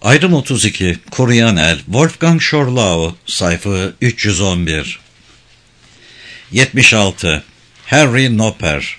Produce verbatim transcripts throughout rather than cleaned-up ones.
Ayrım otuz iki, Kuruyan El, Wolfgang Schorlau, sayfa üç yüz on bir. yetmiş altı. Harry Nopper.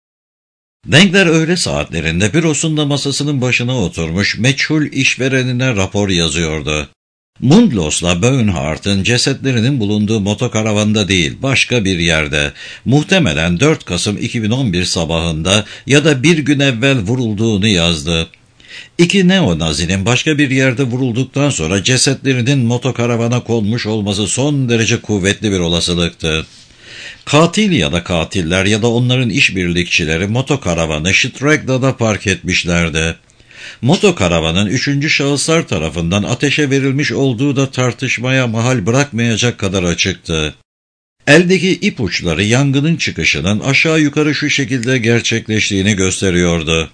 Denkler öğle saatlerinde bürosunda masasının başına oturmuş meçhul işverenine rapor yazıyordu. Mundlos'la Böhnhardt'ın cesetlerinin bulunduğu motokaravanda değil, başka bir yerde, muhtemelen dört Kasım iki bin on bir sabahında ya da bir gün evvel vurulduğunu yazdı. İki neonazinin başka bir yerde vurulduktan sonra cesetlerinin motokaravana konmuş olması son derece kuvvetli bir olasılıktı. Katil ya da katiller ya da onların işbirlikçileri motokaravanı Stregda'da park etmişlerdi. Motokaravanın üçüncü şahıslar tarafından ateşe verilmiş olduğu da tartışmaya mahal bırakmayacak kadar açıktı. Eldeki ipuçları yangının çıkışının aşağı yukarı şu şekilde gerçekleştiğini gösteriyordu.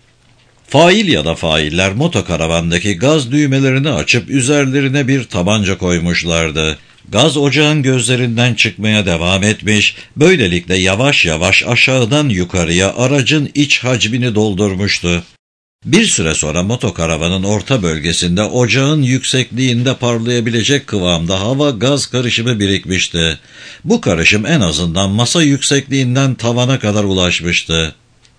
Fail ya da failler motokaravandaki gaz düğmelerini açıp üzerlerine bir tabanca koymuşlardı. Gaz ocağın gözlerinden çıkmaya devam etmiş, böylelikle yavaş yavaş aşağıdan yukarıya aracın iç hacmini doldurmuştu. Bir süre sonra motokaravanın orta bölgesinde ocağın yüksekliğinde parlayabilecek kıvamda hava-gaz karışımı birikmişti. Bu karışım en azından masa yüksekliğinden tavana kadar ulaşmıştı.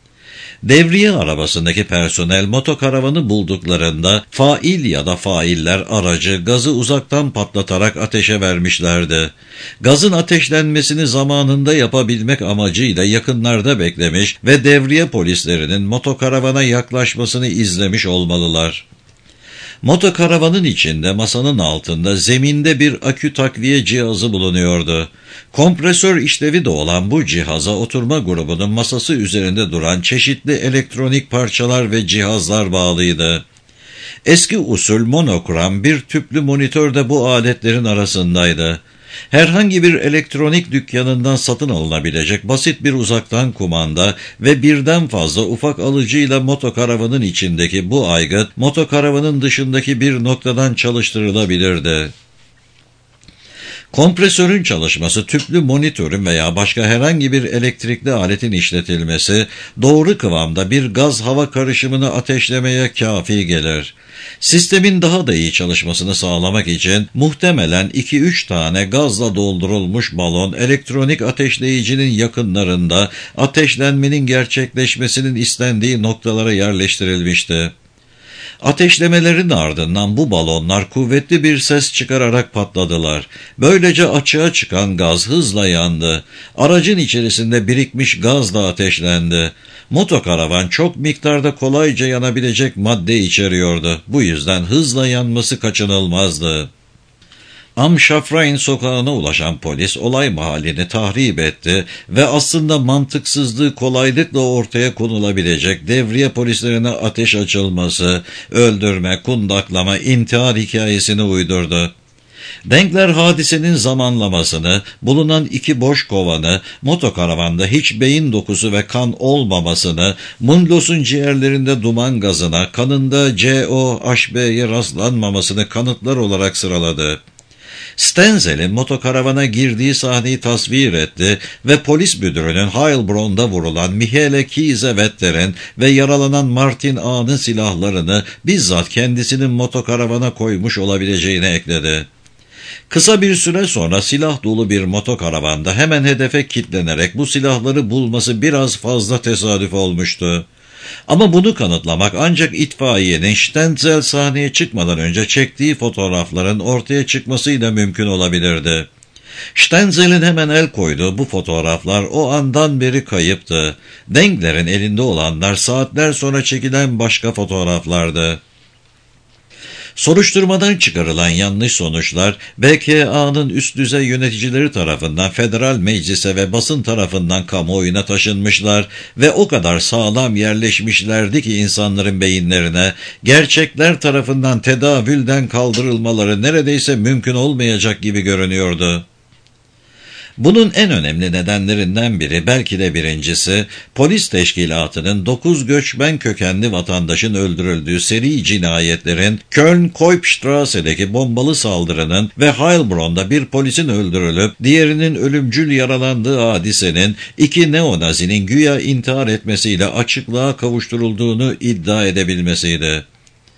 Devriye arabasındaki personel motokaravanı bulduklarında fail ya da failler aracı gazı uzaktan patlatarak ateşe vermişlerdi. Gazın ateşlenmesini zamanında yapabilmek amacıyla yakınlarda beklemiş ve devriye polislerinin motokaravana yaklaşmasını izlemiş olmalılar. Motokaravanın içinde masanın altında zeminde bir akü takviye cihazı bulunuyordu. Kompresör işlevi de olan bu cihaza oturma grubunun masası üzerinde duran çeşitli elektronik parçalar ve cihazlar bağlıydı. Eski usul monokrom bir tüplü monitör de bu aletlerin arasındaydı. Herhangi bir elektronik dükkanından satın alınabilecek basit bir uzaktan kumanda ve birden fazla ufak alıcıyla motokaravanın içindeki bu aygıt, motokaravanın dışındaki bir noktadan çalıştırılabilirdi. Kompresörün çalışması, tüplü monitörün veya başka herhangi bir elektrikli aletin işletilmesi, doğru kıvamda bir gaz-hava karışımını ateşlemeye kafi gelir. Sistemin daha da iyi çalışmasını sağlamak için muhtemelen iki üç tane gazla doldurulmuş balon elektronik ateşleyicinin yakınlarında ateşlenmenin gerçekleşmesinin istendiği noktalara yerleştirilmişti. Ateşlemelerin ardından bu balonlar kuvvetli bir ses çıkararak patladılar. Böylece açığa çıkan gaz hızla yandı. Aracın içerisinde birikmiş gaz da ateşlendi. Motokaravan çok miktarda kolayca yanabilecek madde içeriyordu. Bu yüzden hızla yanması kaçınılmazdı. Am Şafrain sokağına ulaşan polis olay mahallini tahrip etti ve aslında mantıksızlığı kolaylıkla ortaya konulabilecek devriye polislerine ateş açılması, öldürme, kundaklama, intihar hikayesini uydurdu. Denkler hadisenin zamanlamasını, bulunan iki boş kovanı, motokaravanda hiç beyin dokusu ve kan olmamasını, Mundlos'un ciğerlerinde duman gazına, kanında C O H B'ye rastlanmamasını kanıtlar olarak sıraladı. Stenzel'in motokaravana girdiği sahneyi tasvir etti ve polis müdürünün Heilbronn'da vurulan Michele Kiesevetter'in ve yaralanan Martin A'nın silahlarını bizzat kendisinin motokaravana koymuş olabileceğini ekledi. Kısa bir süre sonra silah dolu bir motokaravanda hemen hedefe kilitlenerek bu silahları bulması biraz fazla tesadüf olmuştu. Ama bunu kanıtlamak ancak itfaiyenin Stenzel sahneye çıkmadan önce çektiği fotoğrafların ortaya çıkmasıyla mümkün olabilirdi. Stenzel'in hemen el koyduğu bu fotoğraflar o andan beri kayıptı. Denkler'in elinde olanlar saatler sonra çekilen başka fotoğraflardı. Soruşturmadan çıkarılan yanlış sonuçlar, B K A'nın üst düzey yöneticileri tarafından federal meclise ve basın tarafından kamuoyuna taşınmışlar ve o kadar sağlam yerleşmişlerdi ki insanların beyinlerine, gerçekler tarafından tedavülden kaldırılmaları neredeyse mümkün olmayacak gibi görünüyordu. Bunun en önemli nedenlerinden biri, belki de birincisi, polis teşkilatının dokuz göçmen kökenli vatandaşın öldürüldüğü seri cinayetlerin, Köln-Koipstrasse'deki bombalı saldırının ve Heilbronn'da bir polisin öldürülüp diğerinin ölümcül yaralandığı hadisenin iki neonazinin güya intihar etmesiyle açıklığa kavuşturulduğunu iddia edebilmesiydi.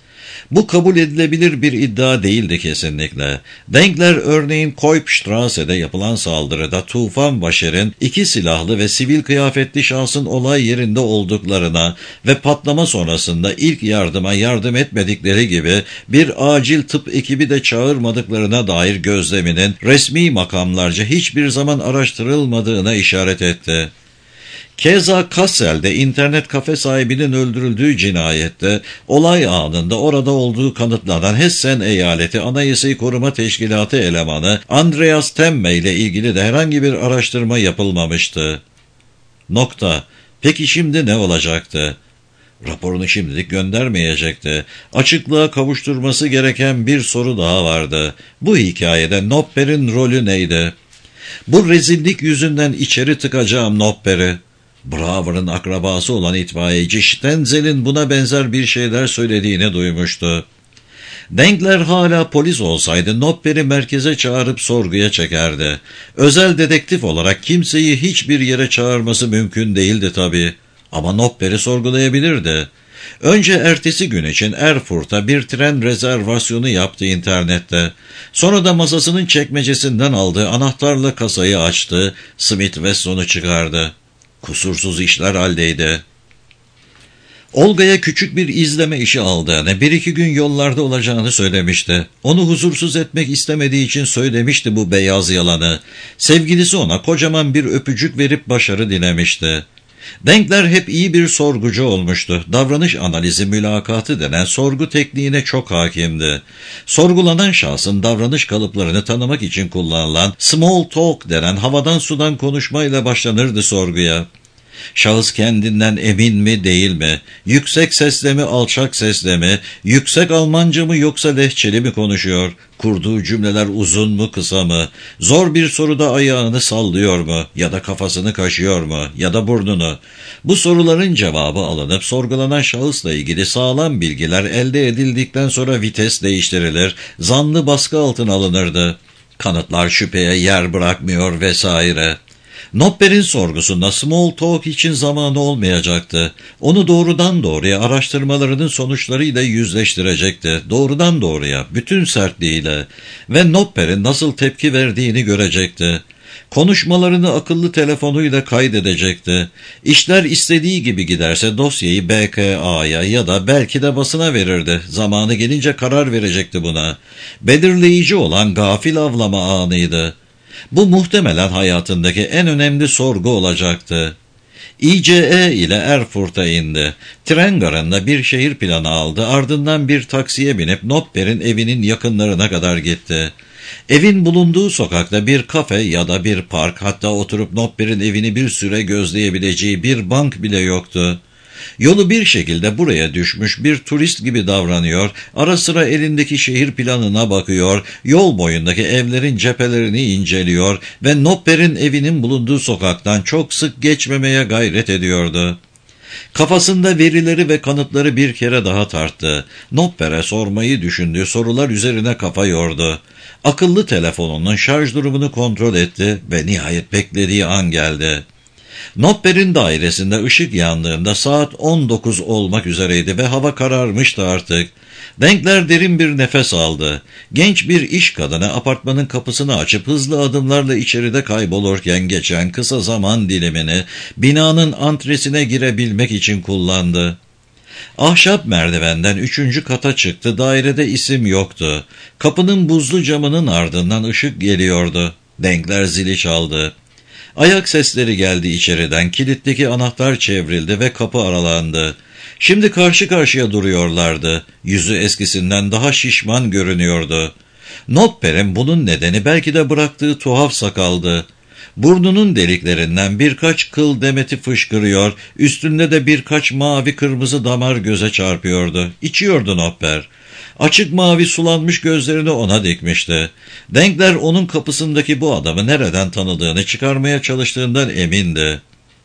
Bu kabul edilebilir bir iddia değildi kesinlikle. Dengler örneğin Koipstrasse'de yapılan saldırıda Tufan Başer'in iki silahlı ve sivil kıyafetli şahsın olay yerinde olduklarına ve patlama sonrasında ilk yardıma yardım etmedikleri gibi bir acil tıp ekibi de çağırmadıklarına dair gözleminin resmi makamlarca hiçbir zaman araştırılmadığına işaret etti. Keza Kassel'de internet kafe sahibinin öldürüldüğü cinayette olay anında orada olduğu kanıtlanan Hessen Eyaleti Anayasayı Koruma Teşkilatı elemanı Andreas Temme ile ilgili de herhangi bir araştırma yapılmamıştı. Nokta. Peki şimdi ne olacaktı? Raporunu şimdilik göndermeyecekti. Açıklığa kavuşturması gereken bir soru daha vardı. Bu hikayede Nopper'in rolü neydi? Bu rezillik yüzünden içeri tıkacağım Nopper'i. Brauer'ın akrabası olan itfaiyeci Stenzel'in buna benzer bir şeyler söylediğini duymuştu. Dengler hala polis olsaydı Nopper'i merkeze çağırıp sorguya çekerdi. Özel dedektif olarak kimseyi hiçbir yere çağırması mümkün değildi tabii. Ama Nopper'i sorgulayabilirdi. Önce ertesi gün için Erfurt'a bir tren rezervasyonu yaptı internette. Sonra da masasının çekmecesinden aldığı anahtarla kasayı açtı, Smith Wesson'u çıkardı. Kusursuz işler haldeydi. Olga'ya küçük bir izleme işi aldığını, bir iki gün yollarda olacağını söylemişti. Onu huzursuz etmek istemediği için söylemişti bu beyaz yalanı. Sevgilisi ona kocaman bir öpücük verip başarı dilemişti. Dengler hep iyi bir sorgucu olmuştu. Davranış analizi mülakatı denen sorgu tekniğine çok hakimdi. Sorgulanan şahsın davranış kalıplarını tanımak için kullanılan small talk denen havadan sudan konuşmayla başlanırdı sorguya. Şahıs kendinden emin mi değil mi, yüksek sesle mi alçak sesle mi, yüksek Almanca mı yoksa lehçeli mi konuşuyor, kurduğu cümleler uzun mu kısa mı, zor bir soruda ayağını sallıyor mu ya da kafasını kaşıyor mu ya da burnunu. Bu soruların cevabı alınıp sorgulanan şahısla ilgili sağlam bilgiler elde edildikten sonra vites değiştirilir, zanlı baskı altına alınırdı. Kanıtlar şüpheye yer bırakmıyor vesaire. Nopper'in sorgusunda small talk için zamanı olmayacaktı. Onu doğrudan doğruya araştırmalarının sonuçlarıyla yüzleştirecekti. Doğrudan doğruya, bütün sertliğiyle ve Nopper'in nasıl tepki verdiğini görecekti. Konuşmalarını akıllı telefonuyla kaydedecekti. İşler istediği gibi giderse dosyayı B K A'ya ya da belki de basına verirdi. Zamanı gelince karar verecekti buna. Belirleyici olan gafil avlama anıydı. Bu muhtemelen hayatındaki en önemli sorgu olacaktı. İ C E ile Erfurt'a indi. Tren garında bir şehir planı aldı. Ardından bir taksiye binip Nopper'in evinin yakınlarına kadar gitti. Evin bulunduğu sokakta bir kafe ya da bir park, hatta oturup Nopper'in evini bir süre gözleyebileceği bir bank bile yoktu. Yolu bir şekilde buraya düşmüş bir turist gibi davranıyor, ara sıra elindeki şehir planına bakıyor, yol boyundaki evlerin cephelerini inceliyor ve Nopper'in evinin bulunduğu sokaktan çok sık geçmemeye gayret ediyordu. Kafasında verileri ve kanıtları bir kere daha tarttı. Nopper'e sormayı düşündüğü sorular üzerine kafa yordu. Akıllı telefonunun şarj durumunu kontrol etti ve nihayet beklediği an geldi. Nopper'in dairesinde ışık yandığında saat on dokuz olmak üzereydi ve hava kararmıştı artık. Dengler derin bir nefes aldı. Genç bir iş kadını apartmanın kapısını açıp hızlı adımlarla içeride kaybolurken geçen kısa zaman dilimini binanın antresine girebilmek için kullandı. Ahşap merdivenden üçüncü kata çıktı. Dairede isim yoktu. Kapının buzlu camının ardından ışık geliyordu. Dengler zili çaldı. Ayak sesleri geldi içeriden, kilitteki anahtar çevrildi ve kapı aralandı. Şimdi karşı karşıya duruyorlardı. Yüzü eskisinden daha şişman görünüyordu. Nopper'in bunun nedeni belki de bıraktığı tuhaf sakaldı. Burnunun deliklerinden birkaç kıl demeti fışkırıyor, üstünde de birkaç mavi kırmızı damar göze çarpıyordu. İçiyordu Nopper. Açık mavi sulanmış gözlerini ona dikmişti. Dengler onun kapısındaki bu adamı nereden tanıdığını çıkarmaya çalıştığından emindi.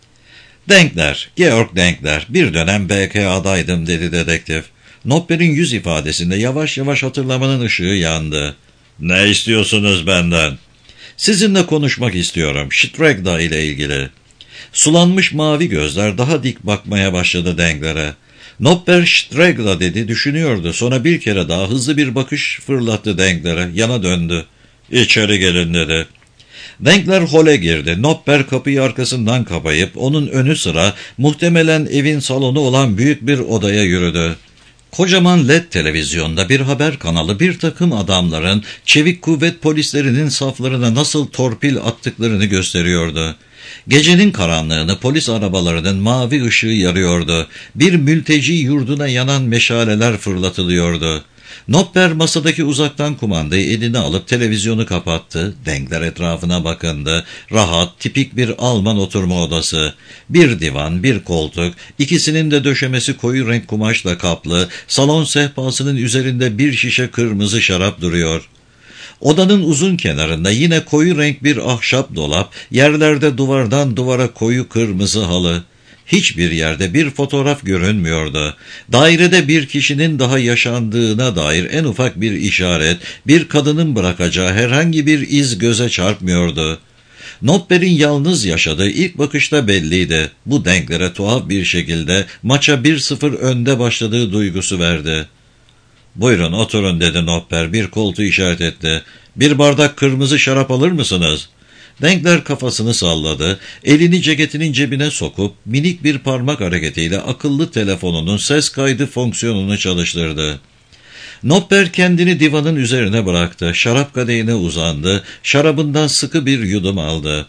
Dengler, Georg Dengler, bir dönem B K A'daydım dedi dedektif. Nopper'in yüz ifadesinde yavaş yavaş hatırlamanın ışığı yandı. Ne istiyorsunuz benden? Sizinle konuşmak istiyorum, Stregda ile ilgili. Sulanmış mavi gözler daha dik bakmaya başladı Dengler'e. Nopper Strega dedi, düşünüyordu. Sonra bir kere daha hızlı bir bakış fırlattı Denklere. Yana döndü. İçeri gelin dedi. Denkler hole girdi. Nopper kapıyı arkasından kapayıp onun önü sıra muhtemelen evin salonu olan büyük bir odaya yürüdü. Kocaman led televizyonda bir haber kanalı bir takım adamların çevik kuvvet polislerinin saflarına nasıl torpil attıklarını gösteriyordu. Gecenin karanlığını polis arabalarının mavi ışığı yarıyordu. Bir mülteci yurduna yanan meşaleler fırlatılıyordu. Nopper masadaki uzaktan kumandayı eline alıp televizyonu kapattı. Denkler etrafına bakındı. Rahat, tipik bir Alman oturma odası. Bir divan, bir koltuk, ikisinin de döşemesi koyu renk kumaşla kaplı. Salon sehpasının üzerinde bir şişe kırmızı şarap duruyor. Odanın uzun kenarında yine koyu renk bir ahşap dolap, yerlerde duvardan duvara koyu kırmızı halı. Hiçbir yerde bir fotoğraf görünmüyordu. Dairede bir kişinin daha yaşandığına dair en ufak bir işaret, bir kadının bırakacağı herhangi bir iz göze çarpmıyordu. Nopper'in yalnız yaşadığı ilk bakışta belliydi. Bu Denklere tuhaf bir şekilde maça bir sıfır önde başladığı duygusu verdi. "Buyurun oturun," dedi Nopper, bir koltuğu işaret etti. "Bir bardak kırmızı şarap alır mısınız?" Denkler kafasını salladı, elini ceketinin cebine sokup minik bir parmak hareketiyle akıllı telefonunun ses kaydı fonksiyonunu çalıştırdı. Nopper kendini divanın üzerine bıraktı, şarap kadehine uzandı, şarabından sıkı bir yudum aldı.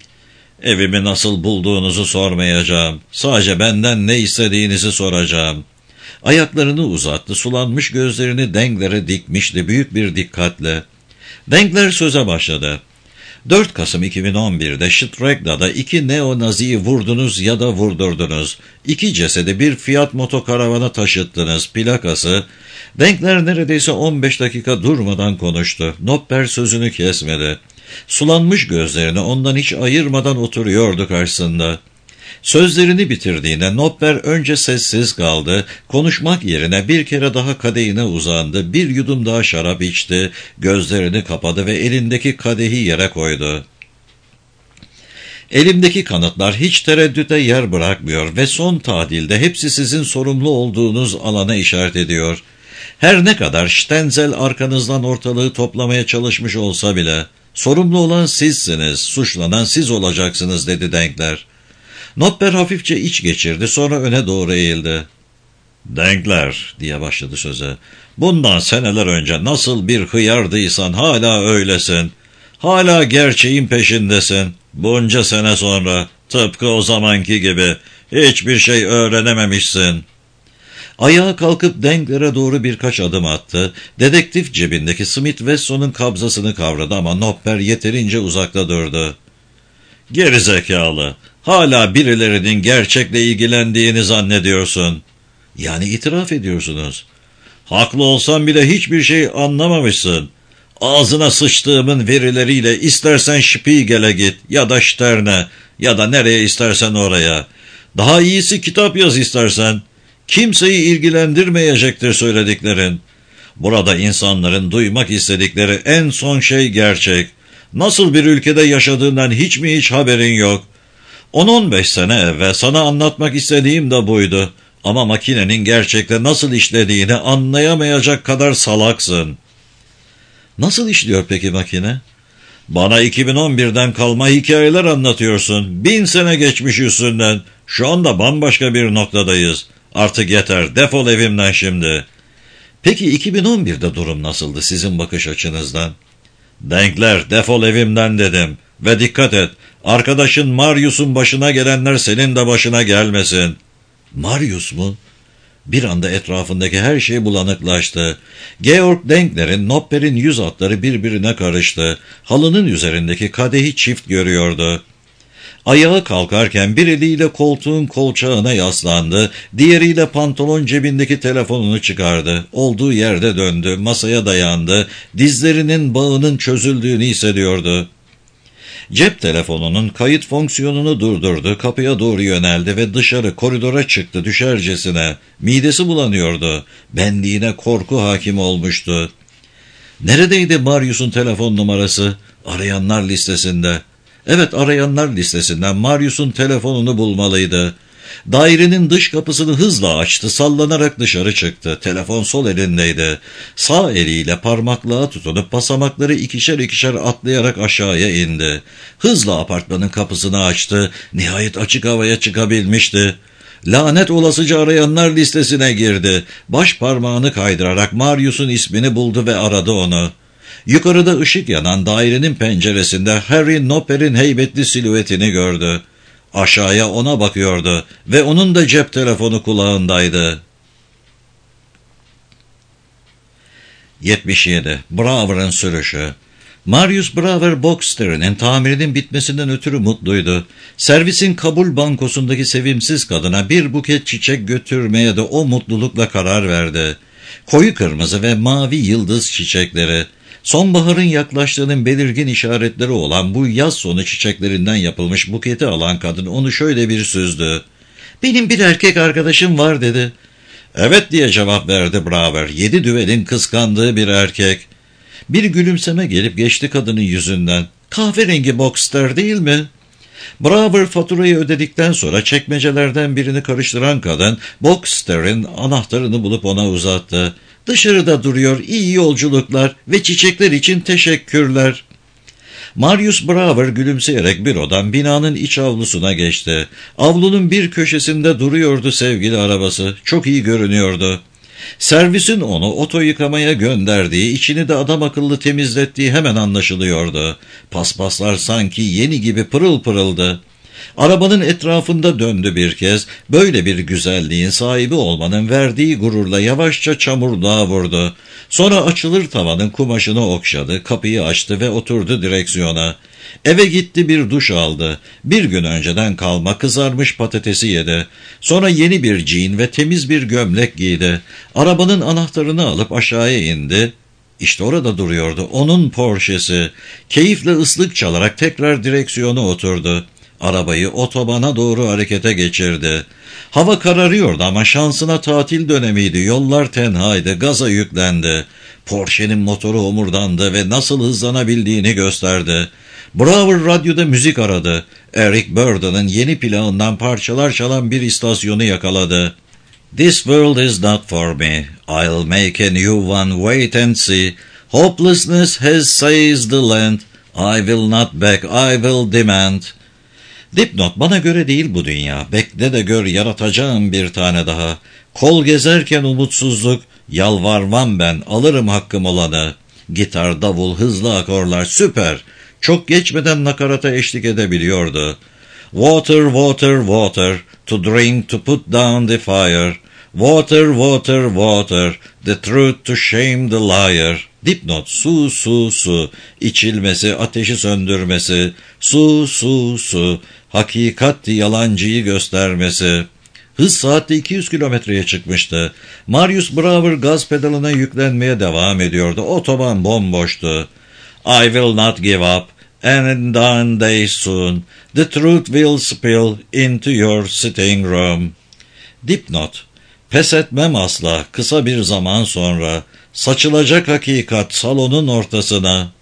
"Evimi nasıl bulduğunuzu sormayacağım, sadece benden ne istediğinizi soracağım." Ayaklarını uzattı, sulanmış gözlerini Denklere dikmişti büyük bir dikkatle. Denkler söze başladı. dört Kasım iki bin on bir'de Stregda'da iki neo-naziyi vurdunuz ya da vurdurdunuz. İki cesedi bir Fiat motokaravana taşıttınız. Plakası. Denkler neredeyse on beş dakika durmadan konuştu. Nopper sözünü kesmedi. Sulanmış gözlerini ondan hiç ayırmadan oturuyordu karşısında. Sözlerini bitirdiğinde Nopper önce sessiz kaldı, konuşmak yerine bir kere daha kadehine uzandı, bir yudum daha şarap içti, gözlerini kapadı ve elindeki kadehi yere koydu. "Elimdeki kanıtlar hiç tereddüte yer bırakmıyor ve son tadilde hepsi sizin sorumlu olduğunuz alana işaret ediyor. Her ne kadar Stenzel arkanızdan ortalığı toplamaya çalışmış olsa bile, sorumlu olan sizsiniz, suçlanan siz olacaksınız," dedi Denkler. Nopper hafifçe iç geçirdi, sonra öne doğru eğildi. "Denkler," diye başladı söze, "bundan seneler önce nasıl bir hıyardıysan hala öylesin. Hala gerçeğin peşindesin. Bunca sene sonra, tıpkı o zamanki gibi, hiçbir şey öğrenememişsin." Ayağa kalkıp Denklere doğru birkaç adım attı. Dedektif cebindeki Smith Wesson'un kabzasını kavradı ama Nopper yeterince uzakta durdu. "Gerizekalı, hala birilerinin gerçekle ilgilendiğini zannediyorsun. Yani itiraf ediyorsunuz. Haklı olsan bile hiçbir şey anlamamışsın. Ağzına sıçtığımın verileriyle istersen Spiegel'e git ya da Stern'e ya da nereye istersen oraya. Daha iyisi kitap yaz istersen. Kimseyi ilgilendirmeyecektir söylediklerin. Burada insanların duymak istedikleri en son şey gerçek. Nasıl bir ülkede yaşadığından hiç mi hiç haberin yok? on on beş sene evvel sana anlatmak istediğim de buydu. Ama makinenin gerçekte nasıl işlediğini anlayamayacak kadar salaksın." "Nasıl işliyor peki makine?" "Bana iki bin on bir'den kalma hikayeler anlatıyorsun. Bin sene geçmiş üstünden. Şu anda bambaşka bir noktadayız. Artık yeter, defol evimden şimdi." "Peki iki bin on bir'de durum nasıldı sizin bakış açınızdan?" "Denkler, defol evimden dedim. Ve dikkat et, arkadaşın Marius'un başına gelenler senin de başına gelmesin." "Marius mu?" Bir anda etrafındaki her şey bulanıklaştı. Georg Denkler'in, Nopper'in yüz hatları birbirine karıştı. Halının üzerindeki kadehi çift görüyordu. Ayağa kalkarken bir eliyle koltuğun kolçağına yaslandı, diğeriyle pantolon cebindeki telefonunu çıkardı. Olduğu yerde döndü, masaya dayandı, dizlerinin bağının çözüldüğünü hissediyordu. Cep telefonunun kayıt fonksiyonunu durdurdu, kapıya doğru yöneldi ve dışarı koridora çıktı düşercesine. Midesi bulanıyordu, benliğine korku hakim olmuştu. Neredeydi Marius'un telefon numarası? Arayanlar listesinde. Evet, arayanlar listesinden Marius'un telefonunu bulmalıydı. Dairenin dış kapısını hızla açtı, sallanarak dışarı çıktı. Telefon sol elindeydi. Sağ eliyle parmaklığa tutunup basamakları ikişer ikişer atlayarak aşağıya indi. Hızla apartmanın kapısını açtı. Nihayet açık havaya çıkabilmişti. Lanet olasıca arayanlar listesine girdi. Baş parmağını kaydırarak Marius'un ismini buldu ve aradı onu. Yukarıda ışık yanan dairenin penceresinde Harry Nopper'in heybetli silüetini gördü. Aşağıya ona bakıyordu ve onun da cep telefonu kulağındaydı. yetmiş yedi. Braver'ın sürüşü. Marius Braver, Boxster'in tamirinin bitmesinden ötürü mutluydu. Servisin kabul bankosundaki sevimsiz kadına bir buket çiçek götürmeye de o mutlulukla karar verdi. Koyu kırmızı ve mavi yıldız çiçekleri. Sonbaharın yaklaştığının belirgin işaretleri olan bu yaz sonu çiçeklerinden yapılmış buketi alan kadın onu şöyle bir süzdü. "Benim bir erkek arkadaşım var," dedi. "Evet," diye cevap verdi Braver. "Yedi düvelin kıskandığı bir erkek." Bir gülümseme gelip geçti kadının yüzünden. "Kahverengi Boxster değil mi?" Braver faturayı ödedikten sonra çekmecelerden birini karıştıran kadın Boxster'in anahtarını bulup ona uzattı. "Dışarıda duruyor, iyi yolculuklar ve çiçekler için teşekkürler." Marius Braver gülümseyerek bürodan binanın iç avlusuna geçti. Avlunun bir köşesinde duruyordu sevgili arabası. Çok iyi görünüyordu. Servisin onu oto yıkamaya gönderdiği, içini de adam akıllı temizlettiği hemen anlaşılıyordu. Paspaslar sanki yeni gibi pırıl pırıldı. Arabanın etrafında döndü bir kez. Böyle bir güzelliğin sahibi olmanın verdiği gururla yavaşça çamurluğa vurdu. Sonra açılır tavanın kumaşını okşadı, kapıyı açtı ve oturdu direksiyona. Eve gitti, bir duş aldı. Bir gün önceden kalma kızarmış patatesi yedi. Sonra yeni bir jean ve temiz bir gömlek giydi. Arabanın anahtarını alıp aşağıya indi. İşte orada duruyordu onun Porsche'si. Keyifle ıslık çalarak tekrar direksiyona oturdu. Arabayı otobana doğru harekete geçirdi. Hava kararıyordu ama şansına tatil dönemiydi. Yollar tenhaydı, gaza yüklendi. Porsche'nin motoru homurdandı ve nasıl hızlanabildiğini gösterdi. Braver radyoda müzik aradı. Eric Burdon'ın yeni plağından parçalar çalan bir istasyonu yakaladı. "This world is not for me. I'll make a new one, wait and see. Hopelessness has seized the land. I will not back, I will demand." Dipnot: "Bana göre değil bu dünya. Bekle de gör, yaratacağım bir tane daha. Kol gezerken umutsuzluk, yalvarmam ben, alırım hakkım olanı." Gitar, davul, hızlı akorlar, süper. Çok geçmeden nakarata eşlik edebiliyordu. "Water, water, water, to drink, to put down the fire. Water, water, water, the truth to shame the liar." Dipnot: "Su, su, su, içilmesi, ateşi söndürmesi. Su, su, su, hakikat yalancıyı göstermesi." Hız saatte iki yüz kilometreye çıkmıştı. Marius Braver gaz pedalına yüklenmeye devam ediyordu. Otoban bomboştu. "I will not give up, and one day soon, the truth will spill into your sitting room." Dipnot: "Pes etmem asla, kısa bir zaman sonra, saçılacak hakikat salonun ortasına."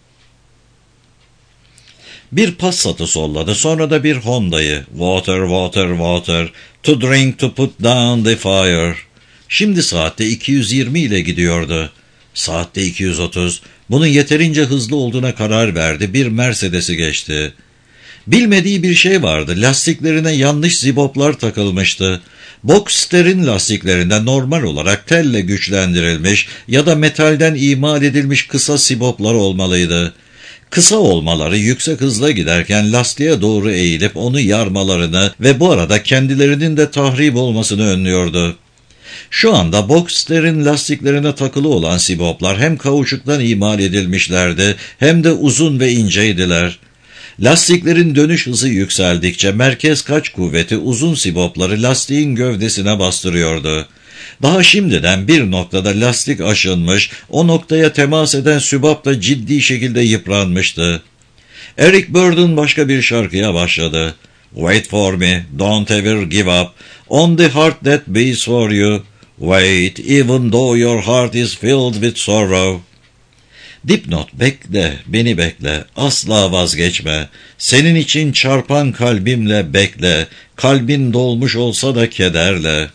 Bir Passat'ı solladı, sonra da bir Honda'yı. "Water, water, water, to drink, to put down the fire." Şimdi saatte iki yüz yirmi ile gidiyordu. Saatte iki yüz otuz. Bunun yeterince hızlı olduğuna karar verdi. Bir Mercedes'i geçti. Bilmediği bir şey vardı. Lastiklerine yanlış ziboplar takılmıştı. Boxster'in lastiklerinde normal olarak telle güçlendirilmiş ya da metalden imal edilmiş kısa siboplar olmalıydı. Kısa olmaları yüksek hızla giderken lastiğe doğru eğilip onu yarmalarını ve bu arada kendilerinin de tahrip olmasını önlüyordu. Şu anda Boxster'in lastiklerine takılı olan siboplar hem kauçuktan imal edilmişlerdi hem de uzun ve inceydiler. Lastiklerin dönüş hızı yükseldikçe merkez kaç kuvveti uzun sibopları lastiğin gövdesine bastırıyordu. Daha şimdiden bir noktada lastik aşınmış, o noktaya temas eden sübap da ciddi şekilde yıpranmıştı. Eric Burdon başka bir şarkıya başladı. "Wait for me, don't ever give up, on the heart that beats for you. Wait, even though your heart is filled with sorrow." Dipnot: bekle, beni bekle, asla vazgeçme. Senin için çarpan kalbimle bekle, kalbin dolmuş olsa da kederle.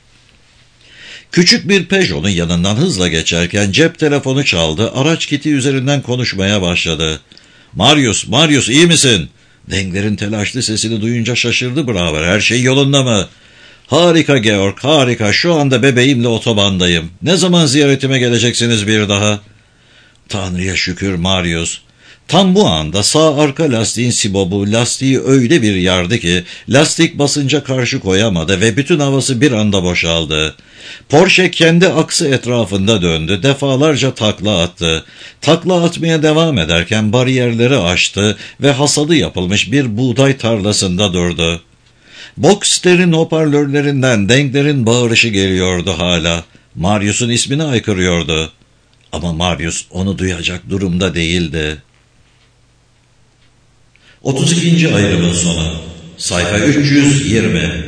Küçük bir Peugeot'un yanından hızla geçerken cep telefonu çaldı, araç kiti üzerinden konuşmaya başladı. Marius, Marius iyi misin? Dengler'in telaşlı sesini duyunca şaşırdı. Braver, her şey yolunda mı? Harika Georg, harika, şu anda bebeğimle otobandayım. Ne zaman ziyaretime geleceksiniz bir daha? Tanrı'ya şükür Marius. Tam bu anda sağ arka lastiğin sibobu lastiği öyle bir yardı ki lastik basınca karşı koyamadı ve bütün havası bir anda boşaldı. Porsche kendi aksı etrafında döndü, defalarca takla attı. Takla atmaya devam ederken bariyerleri aştı ve hasadı yapılmış bir buğday tarlasında durdu. Boxster'in hoparlörlerinden Dengler'in bağırışı geliyordu hala. Marius'un ismini aykırıyordu. Ama Marius onu duyacak durumda değildi. otuz ikinci ayrımın sonu. Sayfa üç yüz yirmi.